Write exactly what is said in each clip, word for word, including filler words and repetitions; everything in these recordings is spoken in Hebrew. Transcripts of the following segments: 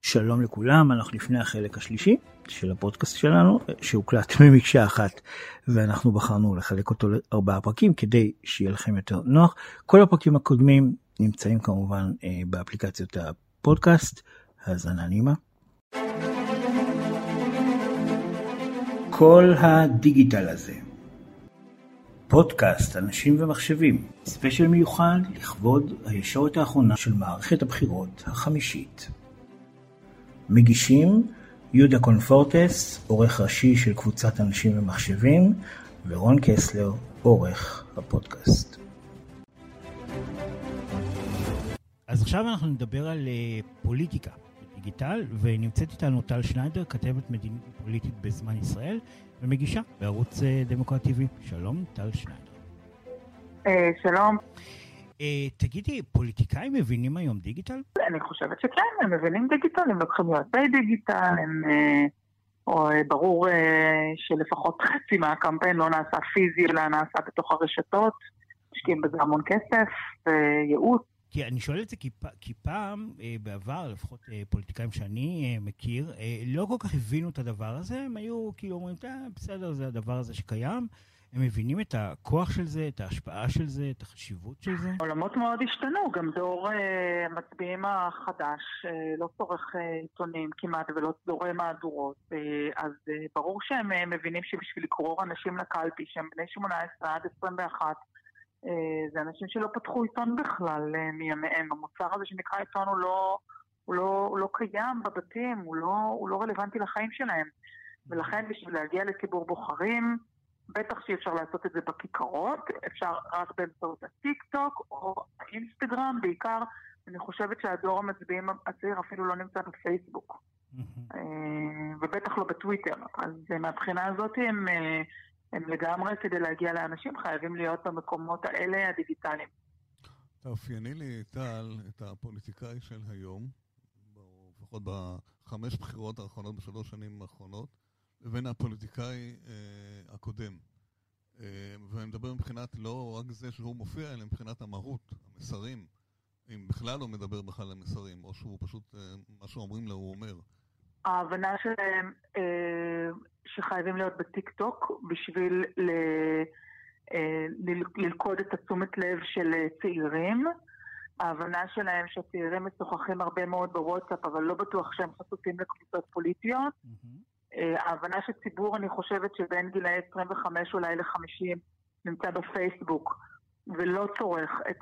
שלום לכולם, אנחנו לפני החלק השלישי של הפודקאסט שלנו, שהוקלט במקשה אחת, ואנחנו בחרנו לחלק אותו לארבעה פרקים כדי שיהיה לכם יותר נוח. כל הפרקים הקודמים נמצאים כמובן באפליקציות הפודקאסט, האזנה נעימה. כל הדיגיטל הזה. פודקאסט אנשים ומחשבים, ספיישל מיוחד לכבוד הישורת האחרונה של מערכת הבחירות החמישית. מגישים יהודה קונפורטס, עורך ראשי של קבוצת אנשים ומחשבים, ורון קסלר, עורך הפודקאסט. אז עכשיו אנחנו נדבר על פוליטיקה דיגיטל, ונמצאת איתנו טל שניידר, כתבת מדינית פוליטית בזמן ישראל, ומגישה בערוץ דמוקרט טי וי. שלום, טל שניידר. שלום. תגידי, פוליטיקאים מבינים היום דיגיטל? אני חושבת שכן, הם מבינים דיגיטל, הם לוקחים יועצי דיגיטל, הם, או, ברור שלפחות חצי מהקמפיין לא נעשה פיזי, אלא נעשה בתוך הרשתות, משקיעים בזה המון כסף וייעוץ. כי אני שואל את זה כי, כי פעם, בעבר, לפחות פוליטיקאים שאני מכיר, לא כל כך הבינו את הדבר הזה, הם היו כאילו אומרים, בסדר, זה הדבר הזה שקיים, הם מבינים את הכוח של זה, את ההשפעה של זה, את החשיבות של זה? עולמות מאוד השתנו, גם דור אה, מצביעים החדש אה, לא צורך אה, עיתונים כמעט ולא דורי מהדורות, אה, אז אה, ברור שהם אה, מבינים שבשביל לקרוא אנשים לקלפי שהם בני שמונה עשרה עד עשרים ואחת, אה, זה אנשים שלא פתחו עיתון בכלל אה, מימיהם. המוצר הזה שנקרא עיתון הוא לא, הוא לא, הוא לא קיים בבתים, הוא לא, הוא לא רלוונטי לחיים שלהם, ולכן בשביל להגיע לציבור בוחרים, בטח שאפשר לעשות את זה בכיכרות, אפשר רק באמצעות הטיק טוק או האינסטגרם, בעיקר אני חושבת שהדור המצביעים הצעיר אפילו לא נמצא בפייסבוק, ובטח לא בטוויטר, אז מהבחינה הזאת הם, הם לגמרי כדי להגיע לאנשים חייבים להיות במקומות האלה הדיגיטליים. תאפייני לי, טל, את הפוליטיקאי של היום, לפחות בחמש בחירות האחרונות, בשלוש שנים האחרונות, לבין הפוליטיקאי אה, הקודם. אה, ואני מדבר מבחינת לא רק זה שהוא מופיע, אלא מבחינת המהות, המסרים. אם בכלל לא מדבר בכלל על המסרים, או שהוא פשוט, אה, מה שאומרים לו הוא אומר. ההבנה שלהם אה, שחייבים להיות בטיק טוק בשביל ל, אה, ל, ללכוד את התשומת לב של צעירים. ההבנה שלהם שצעירים משוחחים הרבה מאוד בוואטסאפ, אבל לא בטוח שהם חשופים לקבוצות פוליטיות. Mm-hmm. ההבנה שציבור, אני חושבת שבין גילאי עשרים וחמש אולי ל-חמישים נמצא בפייסבוק ולא צורך את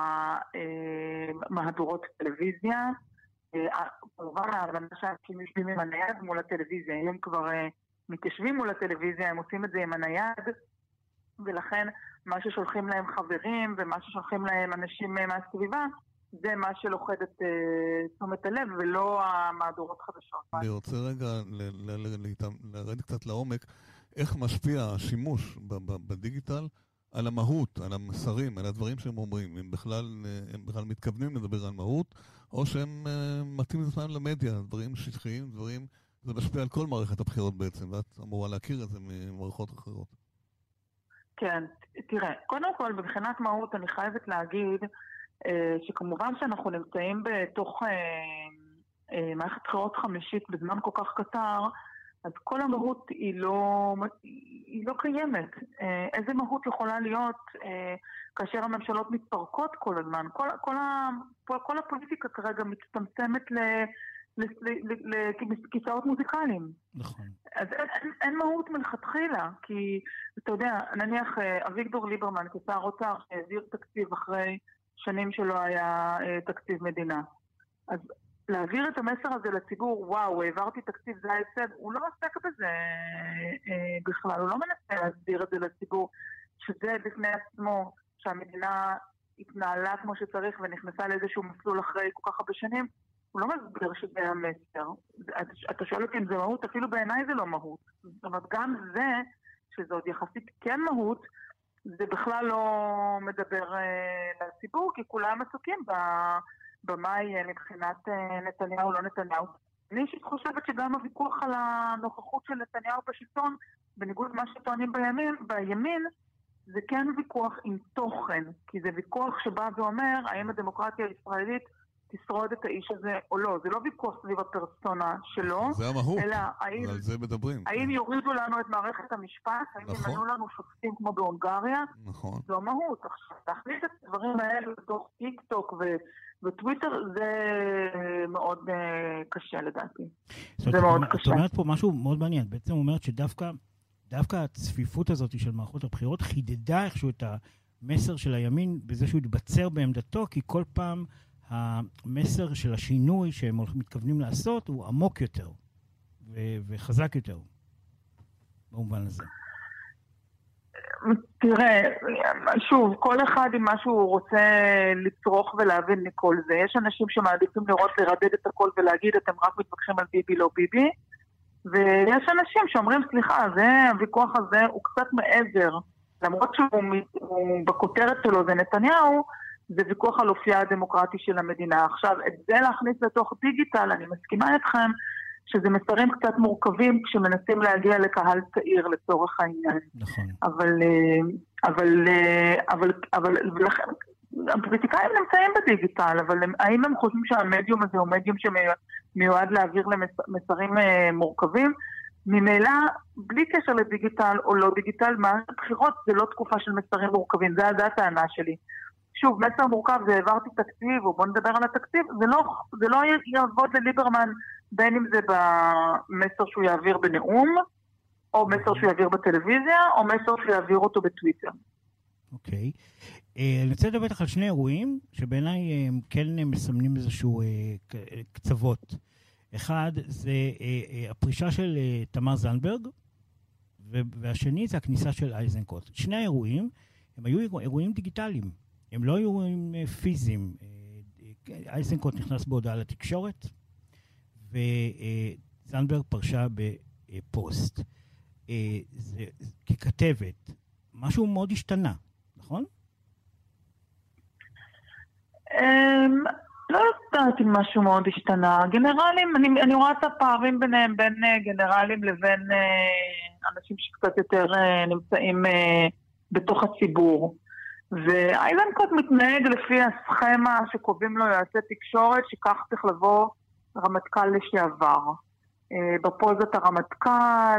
המהדורות טלוויזיה. כמובן ההבנה שאנשים יושבים עם הנייד מול הטלוויזיה, הם כבר מתיישבים מול הטלוויזיה, הם עושים את זה עם הנייד, ולכן מה ששולחים להם חברים ומה ששולחים להם אנשים מהסביבה זה מה שלוחד את תשומת הלב, ולא המהדורות חדשות. אני רוצה רגע לרד קצת לעומק, איך משפיע השימוש בדיגיטל על המהות, על המסרים, על הדברים שהם אומרים, אם בכלל, הם בכלל מתכוונים לדבר על מהות, או שהם מתאים את עצמם למדיה, דברים שטחיים, דברים, זה משפיע על כל מערכת הבחירות בעצם, ואת אמורה להכיר את זה ממערכות אחרות. כן, תראה, קודם כל, מבחינת מהות אני חייבת להגיד, שכמובן שאנחנו נמצאים בתוך מערכת בחירות חמישית בזמן כל כך קצר, אז כל המהות היא לא, היא לא קיימת. איזה מהות יכולה להיות כאשר הממשלות מתפרקות כל הזמן? כל, כל, כל הפוליטיקה כרגע מצטמצמת לכיסאות מוזיקליים. נכון. אז אין, אין, אין מהות מלכתחילה, כי אתה יודע, נניח אביגדור ליברמן כשר אוצר שהעביר תקציב אחרי שנים שלא היה אה, תקציב מדינה. אז להעביר את המסר הזה לציבור, וואו, העברתי תקציב, זה ההפסד, הוא לא עסק בזה אה, בכלל, הוא לא מנסה להסביר את זה לציבור, שזה בפני עצמו, שהמדינה התנהלה כמו שצריך ונכנסה לאיזשהו מסלול אחרי כל כך הרבה שנים, הוא לא מסביר שזה המסר. אתה שואל אותי אם זה מהות, אפילו בעיניי זה לא מהות. זאת אומרת, גם זה, שזה עוד יחסית כן מהות, זה בכלל לא מדבר uh, לציבור, כי כולם עסוקים במה יהיה מבחינת uh, נתניהו, לא נתניהו. אני חושבת שגם הוויכוח על הנוכחות של נתניהו בשלטון, בניגוד למה שטוענים בימין, בימין, זה כן ויכוח עם תוכן, כי זה ויכוח שבא ואומר, האם הדמוקרטיה הישראלית תשרוד את האיש הזה או לא. זה לא ויכוח סביב הפרסונה שלו, זה המהות, אלא האם, על זה מדברים. האם יורידו לנו את מערכת המשפט, האם נכון. ימנו לנו שופטים כמו בהונגריה, נכון. זו המהות. עכשיו, להכניס את הדברים האלה בתוך טיק טוק ו... וטוויטר זה מאוד uh, קשה לדעתי. זה מאוד קשה. את אומרת פה משהו מאוד מעניין. בעצם אומרת שדווקא דווקא הצפיפות הזאת של מערכות הבחירות חידדה איכשהו את המסר של הימין בזה שהוא התבצר בעמדתו, כי כל פעם המסר של השינוי שהם מתכוונים לעשות הוא עמוק יותר ו- וחזק יותר במובן הזה. תראה, שוב, כל אחד עם מה שהוא רוצה לצרוך ולהבין מכל זה. יש אנשים שמעדיפים לראות לרדד את הכל ולהגיד אתם רק מתווכחים על ביבי לא ביבי, ויש אנשים שאומרים סליחה, זה, הוויכוח הזה הוא קצת מעבר, למרות שהוא בכותרת שלו זה נתניהו, זה ויכוח על אופייה הדמוקרטי של המדינה. עכשיו, את זה להכניס לתוך דיגיטל, אני מסכימה איתכם שזה מסרים קצת מורכבים כשמנסים להגיע לקהל צעיר לצורך העניין. נכון. אבל, אבל, אבל, אבל, ולכן, הפוליטיקאים נמצאים בדיגיטל, אבל הם, האם הם חושבים שהמדיום הזה הוא מדיום שמיועד להעביר למסרים מורכבים? ממילא, בלי קשר לדיגיטל או לא דיגיטל, מערכת הבחירות זה לא תקופה של מסרים מורכבים, זה, זה הטענה שלי. שוב, מסר מורכב זה העברתי תקציב, או בוא נדבר על התקציב, זה לא, זה לא יעבוד לליברמן, בין אם זה במסר שהוא יעביר בנאום, או מסר שהוא יעביר בטלוויזיה, או מסר שהוא יעביר אותו בטוויטר. אוקיי. אני רוצה לדבר לך על שני אירועים, שבעיניי הם כן מסמנים איזשהו קצוות. אחד זה הפרישה של תמר זנדברג, והשני זה הכניסה של אייזנקוט. שני האירועים הם היו אירועים דיגיטליים. הם לא היו אירועים פיזיים. אייזנקוט נכנס בהודעה לתקשורת, וזנדברג פרשה בפוסט. זה, ככתבת, משהו מאוד השתנה, נכון? לא יודעת אם משהו מאוד השתנה. גנרלים, אני, אני רואה את הפערים ביניהם, בין גנרלים לבין אנשים שקצת יותר נמצאים בתוך הציבור. ואייזנקוט מתנהג לפי הסכמה שקובעים לו יועצי תקשורת, שכך צריך לבוא רמטכ"ל לשעבר. בפוזת הרמטכ"ל,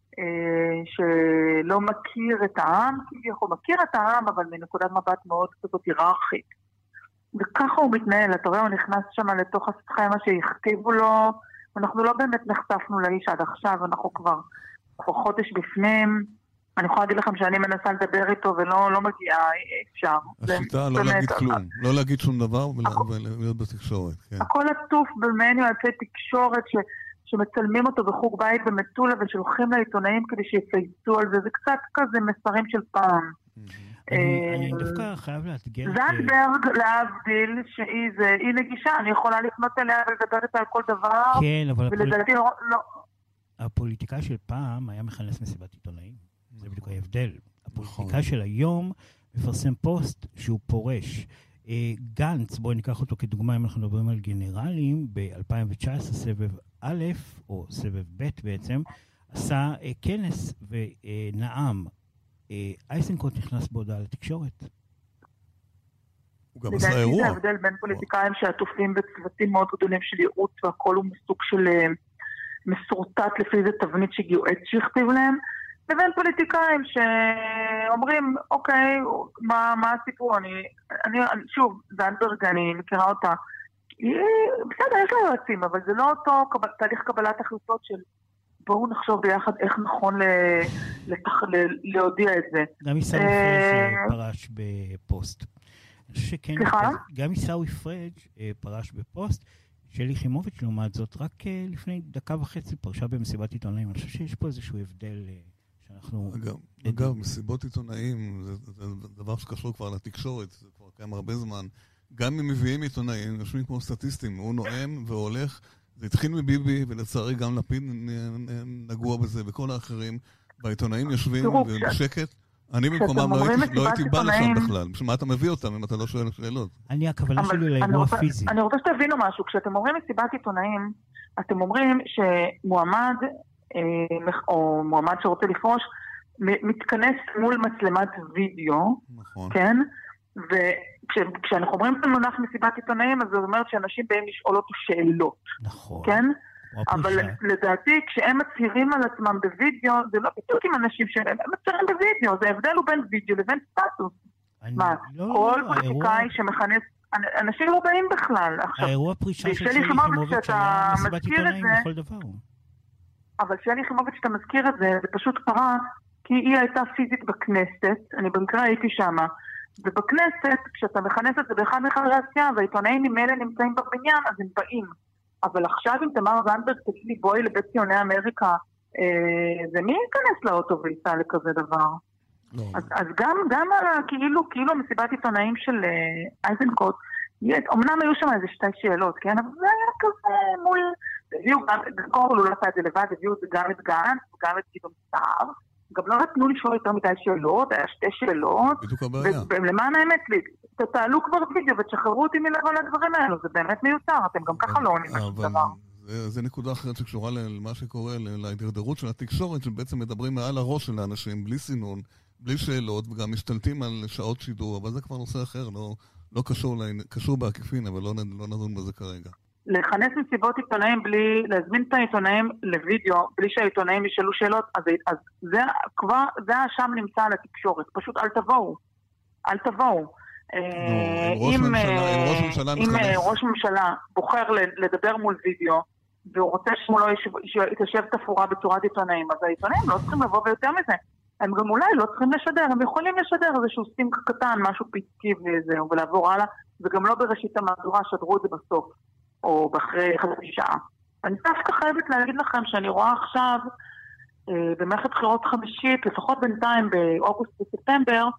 שלא מכיר את העם, כביכול מכיר את העם, אבל מנקודת מבט מאוד כזאת היררכית. וככה הוא מתנהל, אתה רואה, הוא נכנס שם לתוך הסכמה שהכתיבו לו, אנחנו לא באמת נחשפנו לאיש עד עכשיו, אנחנו כבר, כבר חודש בפנים, אני יכולה להגיד לכם שאני מנסה לדבר איתו ולא לא מגיעה, אפשר. השיטה לא להגיד כלום, לא להגיד שום דבר ולהיות בתקשורת. הכל עטוף במעין יועצי תקשורת שמצלמים אותו בחוג בית במטולה ושולחים לעיתונאים כדי שיצייצו על זה, זה קצת כזה מסרים של פעם. אני דווקא חייב לאתגר... זנדברג להבדיל שהיא נגישה, אני יכולה לפנות אליה ולדבר איתה על כל דבר. כן, אבל... ולדעתי לא... הפוליטיקאי של פעם היה מכנס מסיבת עיתונאים. זה בדיוק ההבדל. הפוליטיקאי של היום מפרסם פוסט שהוא פורש. גנץ, בואי ניקח אותו כדוגמה, אם אנחנו מדברים על גנרלים, ב-אלפיים תשע עשרה סבב א', או סבב ב' בעצם, עשה כנס ונעם. אייזנקוט נכנס בהודעה לתקשורת. הוא גם עשה אירוע. זה הבדל בין פוליטיקאים שעטופים בצוותים מאוד גדולים של ייעוץ, והכל הוא מסוג של מסורטט לפי איזה תבנית שיועץ שיכתיב להם, לבין פוליטיקאים שאומרים, אוקיי, מה, מה הסיפור? אני, אני, שוב, זנדברג, אני מכירה אותה, היא, בסדר, יש לה יועצים, אבל זה לא אותו קבל, תהליך קבלת החלטות של בואו נחשוב ביחד איך נכון ל, לתח, ל, להודיע את זה. גם עיסאווי פריג' פרש בפוסט. סליחה? גם עיסאווי פריג' פרש בפוסט, שלי יחימוביץ' לעומת זאת, רק לפני דקה וחצי פרשה במסיבת עיתונאים. אני חושב שיש פה איזשהו הבדל שאנחנו... אגב, אגב מסיבות עיתונאים, זה, זה דבר שקשור כבר לתקשורת, זה כבר קיים הרבה זמן. גם אם מביאים עיתונאים, יושבים כמו סטטיסטים, הוא נואם והולך, זה התחיל מביבי, ולצערי גם לפיד נגוע בזה, וכל האחרים, והעיתונאים יושבים ובשקט. אני במקומם לא הייתי בא לשם בכלל. בשביל מה אתה מביא אותם אם אתה לא שואל שאלות? אני, הכוונה שלי לאירוע פיזי. אני רוצה שתבינו משהו. כשאתם אומרים מסיבת עיתונאים, אתם אומרים שמועמד, או מועמד שרוצה לפרוש, מתכנס מול מצלמת וידאו, כן? וכשאנחנו אומרים את המונח מסיבת עיתונאים, אז זה אומר שאנשים באים לשאול אותו שאלות. נכון. כן? אבל לדעתי, כשהם מצהירים על עצמם בווידאו, זה לא בדיוק עם אנשים שהם מצהירים בווידאו, זה ההבדל הוא בין וידאו לבין סטטוס. מה, כל פוליטיקאי שמכנס, אנשים לא באים בכלל. האירוע פרישה של שלי יחימוביץ' היה מסיבת עיתונאים בכל דבר. אבל שלי יחימוביץ' שאתה מזכיר את זה, זה פשוט קרה, כי היא הייתה פיזית בכנסת, אני במקרה הייתי שמה, ובכנסת, כשאתה מכנס את זה באחד מחברי הסיעה, והעיתונאים ממילא נמצאים בבניין, אז הם באים. אבל עכשיו אם תמר זנדברג תגיד לי בואי לבית ציוני אמריקה, אה, זה מי ייכנס לאוטו וייסע לכזה דבר? לא. אז, אז גם, גם כאילו, כאילו מסיבת עיתונאים של אה, אייזנקוט, אמנם היו שם איזה שתי שאלות, כן? אבל זה היה כזה מול, הביאו גם, הוא לא עשה את זה לבד, הביאו את זה גם את גנץ, גם את גדעון סער, גם לא נתנו לשאול יותר מדי שאלות, היה שתי שאלות, בדיוק הבעיה. ולמען האמת לי, תעלו כבר וידאו ותשחררו אותי מלבוא לדברים האלו, זה באמת מיותר, אתם גם ככה לא עונים משהו דבר. זה נקודה אחרת שקשורה למה שקורה, להידרדרות של התקשורת, שבעצם מדברים מעל הראש של האנשים, בלי סינון, בלי שאלות, וגם משתלטים על שעות שידור, אבל זה כבר נושא אחר, לא, לא קשור, קשור בעקיפין, אבל לא, לא נדון בזה כרגע. לכנס מסיבות עיתונאים בלי, להזמין את העיתונאים לוידאו, בלי שהעיתונאים ישאלו שאלות, אז, אז זה כבר, זה שם נמצא על התקשורת, פשוט אל תבואו, אל תבואו. אם ראש ממשלה בוחר לדבר מול וידאו, והוא רוצה שמולו יתיישב תפורה בצורת עיתונאים, אז העיתונאים לא צריכים לבוא ויותר מזה. הם גם אולי לא צריכים לשדר, הם יכולים לשדר איזשהו סטינק קטן, משהו פתקי וזהו, ולעבור הלאה, וגם לא בראשית המהדורה שדרו את זה בסוף, או באחרי חצי שעה. אני דווקא חייבת להגיד לכם שאני רואה עכשיו, במערכת בחירות חמישית, לפחות בינתיים באוגוסט וספטמבר,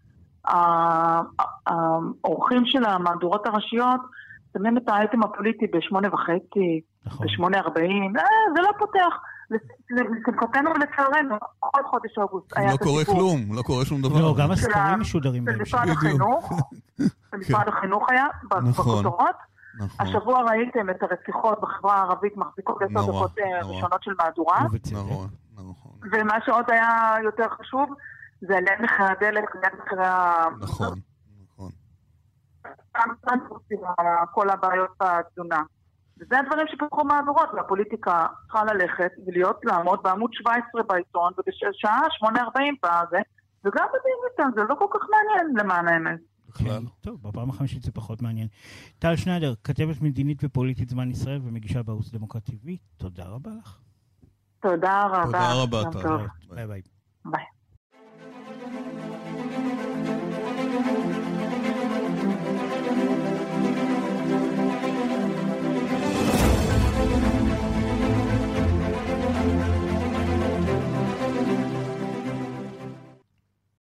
האורחים של המהדורות הראשיות שמים את האייטם הפוליטי בשמונה וחצי, בשמונה ארבעים, זה לא פותח. לשמחתנו ולצערנו, כל חודש אוגוסט היה לא קורה כלום, לא קורה שום דבר. לא, גם הסקרים משודרים במשרד החינוך, במשרד החינוך היה, בכותרות. השבוע ראיתם את הרציחות בחברה הערבית מחזיקות עשר דקות ראשונות של מהדורה. ומה שעוד היה יותר חשוב, זה עליית מחירי הדלק, עליית מחירי ה... נכון, נכון. כל הבעיות בתזונה. וזה הדברים שפתחו מהדורות, והפוליטיקה צריכה ללכת ולהיות, לעמוד בעמוד שבע עשרה בעיתון, ובשעה שמונה ארבעים בזה, וגם בדיגיטל, זה לא כל כך מעניין למען האמת. בכלל. טוב, בפעם החמישית זה פחות מעניין. טל שניידר, כתבת מדינית ופוליטית זמן ישראל, ומגישה בערוץ דמוקרט טי וי, תודה רבה לך. תודה רבה. תודה רבה, טל. ביי ביי. ביי.